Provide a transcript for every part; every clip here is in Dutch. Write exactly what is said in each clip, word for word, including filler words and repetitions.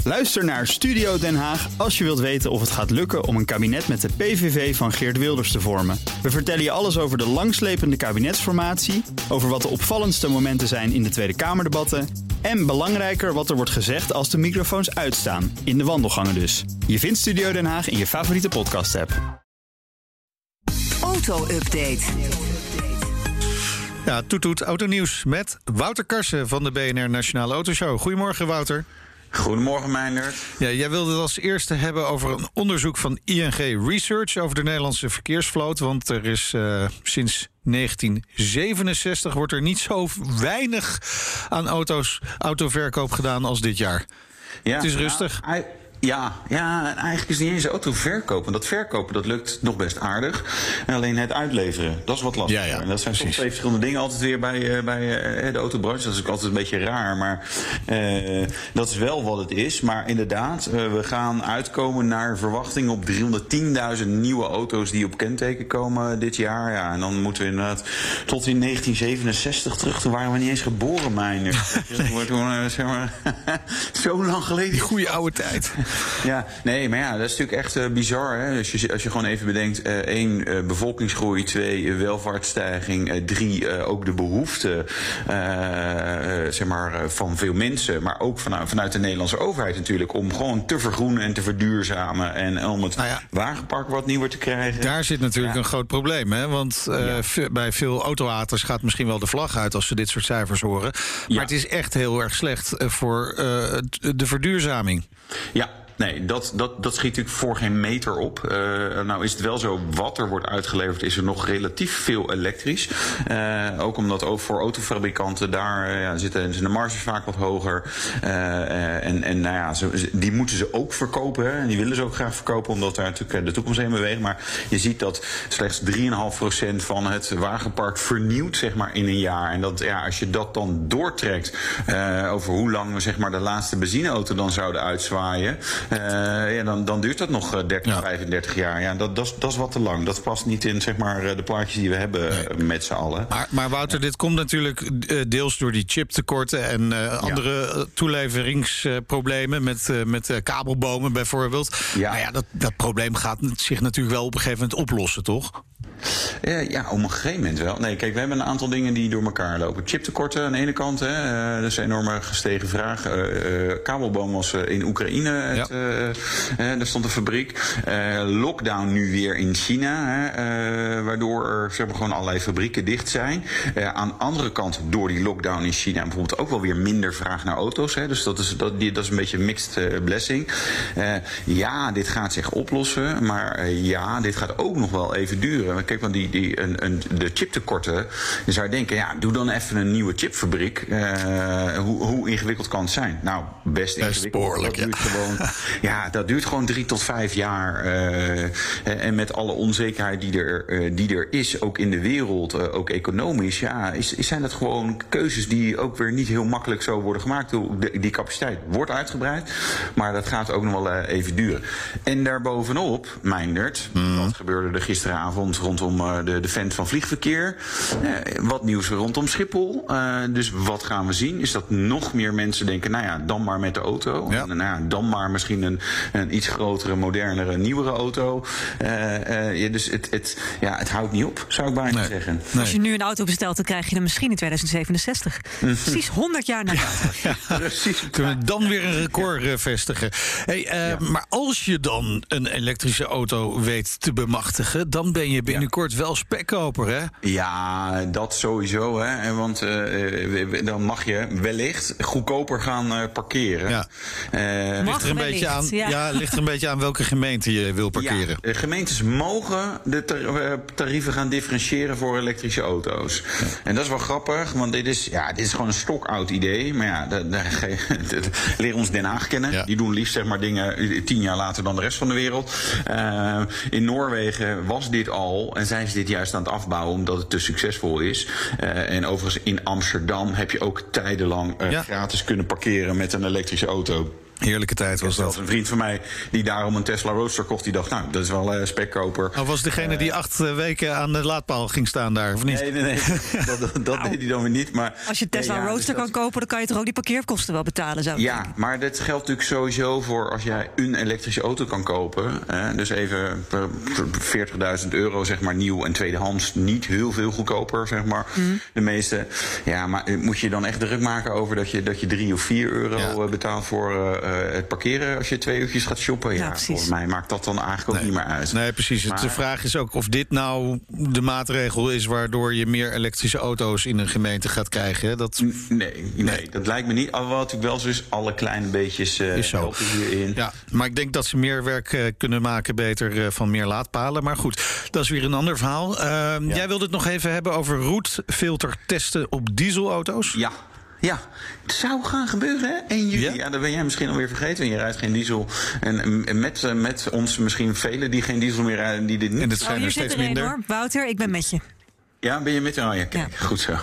Luister naar Studio Den Haag als je wilt weten of het gaat lukken om een kabinet met de P V V van Geert Wilders te vormen. We vertellen je alles over de langslepende kabinetsformatie, over wat de opvallendste momenten zijn in de Tweede Kamerdebatten en belangrijker wat er wordt gezegd als de microfoons uitstaan, in de wandelgangen dus. Je vindt Studio Den Haag in je favoriete podcast-app. Auto-update. Ja, toet toet, autonieuws met Wouter Karsen van de B N R Nationale Autoshow. Goedemorgen, Wouter. Goedemorgen, Meijnerd. Ja, jij wilde het als eerste hebben over een onderzoek van I N G Research over de Nederlandse verkeersvloot. Want er is uh, sinds negentien zevenenzestig wordt er niet zo weinig aan auto's, autoverkoop gedaan als dit jaar. Ja, het is rustig. Nou, I- Ja, ja, eigenlijk is het niet eens auto verkopen. Dat verkopen, dat lukt nog best aardig. En alleen het uitleveren, dat is wat lastiger. Ja, ja, en dat zijn precies. soms twee verschillende dingen altijd weer bij, uh, bij uh, de autobranche. Dat is ook altijd een beetje raar, maar uh, dat is wel wat het is. Maar inderdaad, uh, we gaan uitkomen naar verwachting op driehonderdtienduizend nieuwe auto's die op kenteken komen dit jaar. Ja, en dan moeten we inderdaad tot in negentien zevenenzestig terug. Toen waren we niet eens geboren, mijne. Dat wordt gewoon, uh, zeg maar, zo lang geleden. Die goede oude tijd. Ja, nee, maar ja, dat is natuurlijk echt uh, bizar. Hè? Als, je, als je gewoon even bedenkt, uh, één, uh, bevolkingsgroei, twee, uh, welvaartsstijging, uh, drie, uh, ook de behoefte uh, uh, zeg maar, uh, van veel mensen, maar ook vanuit, vanuit de Nederlandse overheid natuurlijk, om gewoon te vergroenen en te verduurzamen en om het nou ja, wagenpark wat nieuwer te krijgen. Daar zit natuurlijk ja. een groot probleem, hè? Want uh, ja. v- bij veel autohaters gaat misschien wel de vlag uit als ze dit soort cijfers horen. Maar ja. het is echt heel erg slecht voor uh, de verduurzaming. Ja. Nee, dat, dat, dat schiet natuurlijk voor geen meter op. Uh, nou is het wel zo, wat er wordt uitgeleverd is er nog relatief veel elektrisch. Uh, ook omdat ook voor autofabrikanten daar uh, ja, zitten de marges vaak wat hoger. Uh, uh, en en nou ja, ze, die moeten ze ook verkopen. Hè, en die willen ze ook graag verkopen, omdat daar natuurlijk de toekomst heen beweegt. Maar je ziet dat slechts drie komma vijf procent van het wagenpark vernieuwt, zeg maar, in een jaar. En dat, ja, als je dat dan doortrekt uh, over hoe lang we, zeg maar, de laatste benzineauto dan zouden uitzwaaien. Uh, ja, dan, dan duurt dat nog dertig, ja. vijfendertig jaar. Ja, dat, dat, dat is wat te lang. Dat past niet in, zeg maar, de plaatjes die we hebben nee. met z'n allen. Maar, maar Wouter, ja. dit komt natuurlijk uh, deels door die chiptekorten en uh, andere ja. toeleveringsproblemen met, uh, met uh, kabelbomen bijvoorbeeld. Ja. Nou ja, dat, dat probleem gaat zich natuurlijk wel op een gegeven moment oplossen, toch? Uh, ja, op een gegeven moment wel. Nee, kijk, we hebben een aantal dingen die door elkaar lopen. Chiptekorten aan de ene kant, hè, uh, dat is een enorme gestegen vraag. Uh, uh, kabelboom was uh, in Oekraïne, het, ja. uh, uh, daar stond een fabriek. Uh, lockdown nu weer in China, hè, uh, waardoor er, zeg maar, gewoon allerlei fabrieken dicht zijn. Uh, aan de andere kant, door die lockdown in China bijvoorbeeld ook wel weer minder vraag naar auto's. Hè, dus dat is, dat, die, dat is een beetje een mixed uh, blessing. Uh, ja, dit gaat zich oplossen, maar uh, ja, dit gaat ook nog wel even duren. Kijk, want die, die, een, een, de chiptekorten, dan zou je denken, ja, doe dan even een nieuwe chipfabriek. Uh, hoe, hoe ingewikkeld kan het zijn? Nou, best ingewikkeld. Spoorlijk, dat duurt ja. gewoon, ja, dat duurt gewoon drie tot vijf jaar. Uh, en met alle onzekerheid die er, uh, die er is, ook in de wereld, uh, ook economisch, ja, is, zijn dat gewoon keuzes die ook weer niet heel makkelijk zo worden gemaakt. De, die capaciteit wordt uitgebreid, maar dat gaat ook nog wel uh, even duren. En daarbovenop, Meijndert, mm. wat gebeurde er gisteravond rondom uh, de, de vent van vliegverkeer? Uh, wat nieuws rondom Schiphol. Uh, dus wat gaan we zien? Is dat nog meer mensen denken, nou ja, dan maar met de auto. Ja. En, nou ja, dan maar misschien een, een iets grotere, modernere, nieuwere auto. Uh, uh, ja, dus het, het, ja, het houdt niet op, zou ik bijna nee. zeggen. Nee. Als je nu een auto bestelt, dan krijg je hem misschien in tweeduizend zevenenzestig. Precies honderd jaar na dato. Ja, precies. Kunnen we dan weer een record uh, vestigen. Hey, uh, ja. Maar als je dan een elektrische auto weet te bemachtigen, dan ben je binnenkort ja. wel spekkoper, hè? Ja, dat sowieso, hè. Want uh, dan mag je wellicht goedkoper gaan uh, parkeren. Ja. Uh, ligt er een beetje aan, ja. Ja, ligt er een beetje aan welke gemeente je wil parkeren. Ja, gemeentes mogen de tarieven gaan differentiëren voor elektrische auto's. Ja. En dat is wel grappig, want dit is, ja, dit is gewoon een stokoud idee. Maar ja, dat, dat, dat leren ons Den Haag kennen. Ja. Die doen liefst, zeg maar, dingen tien jaar later dan de rest van de wereld. Uh, in Noorwegen was dit al en zijn ze dit juist aan het afbouwen omdat het te succesvol is. Uh, en overigens in Amsterdam heb je ook tijdenlang uh, ja. gratis kunnen parkeren met een elektrische auto. Heerlijke tijd was dat. Een vriend van mij die daarom een Tesla Roadster kocht, die dacht, nou, dat is wel uh, spekkoper. Oh, was degene uh, die acht uh, weken aan de laadpaal ging staan daar, of niet? Nee, nee, nee. dat dat, dat nou, deed hij dan weer niet. Maar, als je Tesla nee, ja, Roadster dus kan dat... kopen, dan kan je toch ook die parkeerkosten wel betalen, zou ik Ja, denken. maar dat geldt natuurlijk sowieso voor als jij een elektrische auto kan kopen. Hè, dus even veertigduizend euro, zeg maar, nieuw en tweedehands. Niet heel veel goedkoper, zeg maar. Mm. De meeste. Ja, maar moet je dan echt druk maken over dat je, dat je drie of vier euro ja. betaalt voor uh, het parkeren als je twee uurtjes gaat shoppen? Ja, ja volgens mij maakt dat dan eigenlijk ook nee. niet meer uit. Nee, precies. Maar de vraag is ook of dit nou de maatregel is waardoor je meer elektrische auto's in een gemeente gaat krijgen. Dat... Nee, nee, nee, dat lijkt me niet. Al wat natuurlijk wel zo is, alle kleine beetjes uh, is zo. helpen hierin. Ja, maar ik denk dat ze meer werk uh, kunnen maken beter uh, van meer laadpalen. Maar goed, dat is weer een ander verhaal. Uh, ja. Jij wilde het nog even hebben over roetfiltertesten op dieselauto's? Ja. Ja, het zou gaan gebeuren, hè? één juli. Ja? Ja, dat ben jij misschien alweer vergeten. En je rijdt geen diesel. En, en met, met ons misschien velen die geen diesel meer rijden, die dit niet. En dat zijn oh, er steeds minder. Een, hoor. Wouter, ik ben met je. Ja, ben je met? Oh ja, kijk, ja. Goed zo.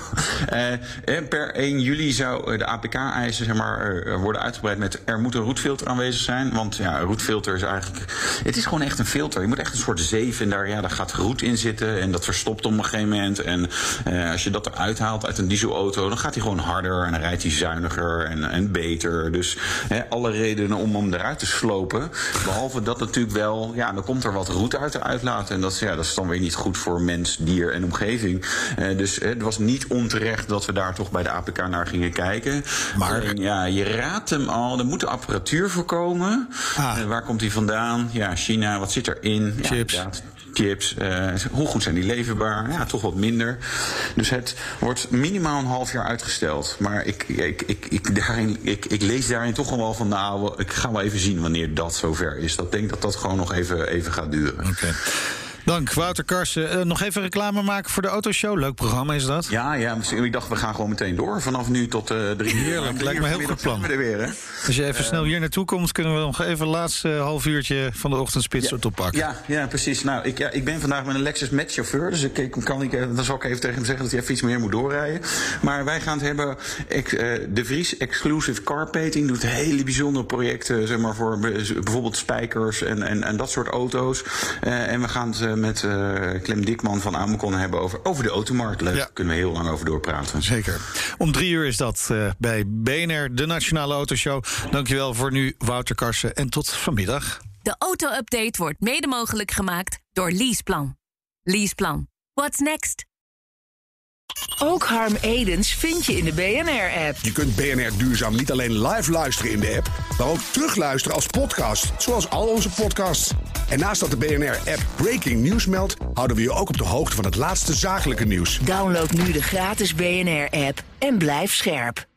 Uh, per één juli zou de A P K-eisen zeg maar, uh, worden uitgebreid met er moet een roetfilter aanwezig zijn. Want ja, een roetfilter is eigenlijk... Het is gewoon echt een filter. Je moet echt een soort zeef en daar, ja, daar gaat roet in zitten. En dat verstopt op een gegeven moment. En uh, als je dat eruit haalt uit een dieselauto, dan gaat hij gewoon harder. En dan rijdt hij zuiniger en, en beter. Dus hè, alle redenen om hem eruit te slopen. Behalve dat natuurlijk wel... Ja, dan komt er wat roet uit de uitlaat. En dat, ja, dat is dan weer niet goed voor mens, dier en omgeving. Uh, dus uh, het was niet onterecht dat we daar toch bij de A P K naar gingen kijken. Maar uh, ja, je raadt hem al. Er moet de apparatuur voor komen. Ah. Uh, waar komt die vandaan? Ja, China. Wat zit erin? Chips. Ja, chips. Uh, hoe goed zijn die leverbaar? Ja, toch wat minder. Dus het wordt minimaal een half jaar uitgesteld. Maar ik, ik, ik, ik, daarin, ik, ik lees daarin toch wel van... nou, ik ga wel even zien wanneer dat zover is. Dat denk dat dat gewoon nog even, even gaat duren. Oké. Okay. Dank, Wouter Karsen. Uh, nog even reclame maken voor de Autoshow. Leuk programma is dat. Ja, ja, ik dacht we gaan gewoon meteen door. Vanaf nu tot uh, drie uur. Heerlijk, lijkt me een heel goed plan. Weer, hè? Als je even uh, snel hier naartoe komt, kunnen we nog even het laatste half uurtje van de ochtendspits ja, oppakken. Ja, ja, precies. Nou, ik, ja, ik ben vandaag met een Lexus met chauffeur. Dus ik, ik, kan ik, dan zal ik even tegen hem zeggen dat hij even iets meer moet doorrijden. Maar wij gaan het hebben. Ik, uh, De Vries Exclusive Car Painting doet hele bijzondere projecten, zeg maar, voor bijvoorbeeld spijkers en, en, en dat soort auto's. Uh, en we gaan het uh, met uh, Clem Dikman van Amacon hebben over, over de automarkt. Leuk, ja. Kunnen we heel lang over doorpraten. Zeker. Om drie uur is dat uh, bij B N R, de Nationale Autoshow. Dankjewel voor nu, Wouter Karsen. En tot vanmiddag. De auto-update wordt mede mogelijk gemaakt door Leaseplan. Leaseplan. What's next? Ook Harm Edens vind je in de B N R-app. Je kunt B N R Duurzaam niet alleen live luisteren in de app, maar ook terugluisteren als podcast, zoals al onze podcasts. En naast dat de B N R-app Breaking News meldt, houden we je ook op de hoogte van het laatste zakelijke nieuws. Download nu de gratis B N R-app en blijf scherp.